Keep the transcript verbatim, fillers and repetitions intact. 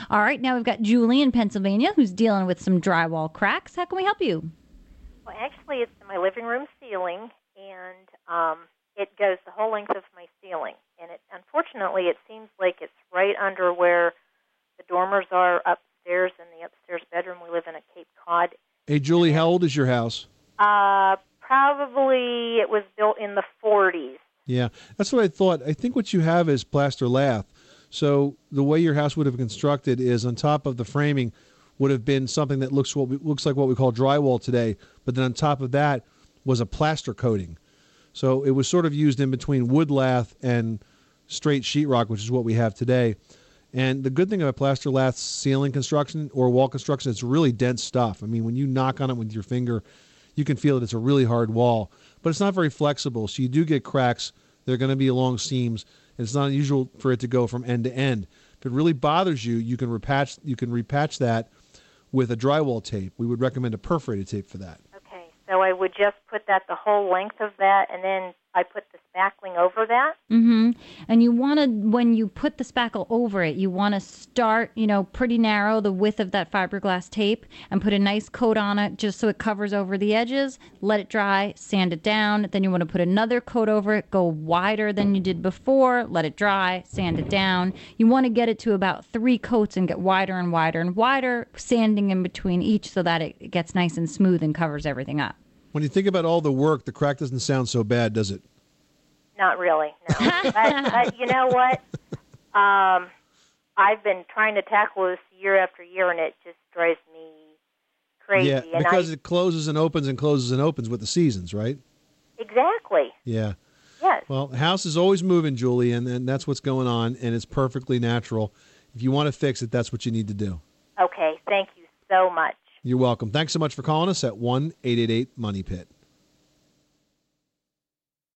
All right, now we've got Julie in Pennsylvania who's dealing with some drywall cracks. How can we help you? Well, actually, it's in my living room ceiling, and um, it goes the whole length of my ceiling. And it, unfortunately, it seems like it's right under where the dormers are upstairs in the upstairs bedroom. We live in a Cape Cod. Hey, Julie, how old is your house? Uh, probably it was built in the forties. Yeah, that's what I thought. I think what you have is plaster lath. So the way your house would have been constructed is on top of the framing would have been something that looks what we, looks like what we call drywall today, but then on top of that was a plaster coating. So it was sort of used in between wood lath and straight sheetrock, which is what we have today. And the good thing about plaster lath ceiling construction or wall construction, it's really dense stuff. I mean, when you knock on it with your finger, you can feel that it's a really hard wall, but it's not very flexible. So you do get cracks. They're going to be along seams. And it's not unusual for it to go from end to end. If it really bothers you, you can repatch, you can repatch that with a drywall tape. We would recommend a perforated tape for that. Okay, so I would just put that the whole length of that, and then I put the spackling over that? Mm-hmm. And you want to, when you put the spackle over it, you want to start, you know, pretty narrow, the width of that fiberglass tape, and put a nice coat on it just so it covers over the edges. Let it dry, sand it down. Then you want to put another coat over it, go wider than you did before, let it dry, sand it down. You want to get it to about three coats and get wider and wider and wider, sanding in between each so that it gets nice and smooth and covers everything up. When you think about all the work, the crack doesn't sound so bad, does it? Not really, no. but, but you know what? Um, I've been trying to tackle this year after year, and it just drives me crazy. Yeah, and because I, it closes and opens and closes and opens with the seasons, right? Exactly. Yeah. Yes. Well, the house is always moving, Julie, and, and that's what's going on, and it's perfectly natural. If you want to fix it, that's what you need to do. Okay, thank you so much. You're welcome. Thanks so much for calling us at one eight eight eight Money Pit.